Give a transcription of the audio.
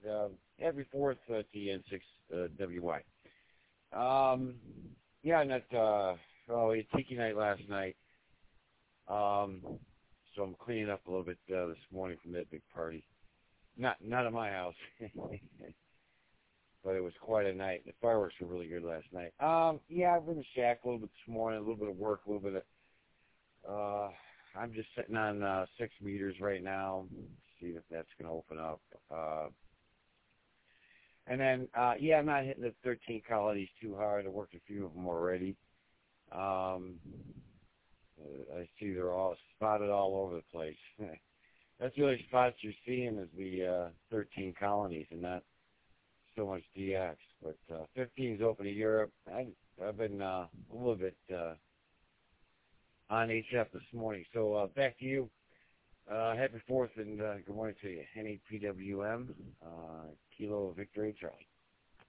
every fourth TN6WY. Yeah, and we had Tiki night last night. So I'm cleaning up a little bit this morning from that big party. Not at my house, but it was quite a night. The fireworks were really good last night. Yeah, I've been in the shack a little bit this morning, a little bit of work, a little bit of. I'm just sitting on 6 meters right now. See if that's going to open up. And then, yeah, I'm not hitting the 13 colonies too hard. I worked a few of them already. I see they're all spotted all over the place. That's really spots you're seeing is the 13 colonies and not so much DX. But 15 is open to Europe. I've been a little bit on HF this morning. So back to you. Happy 4th and good morning to you. NAPWM, Kilo Victory Charlie.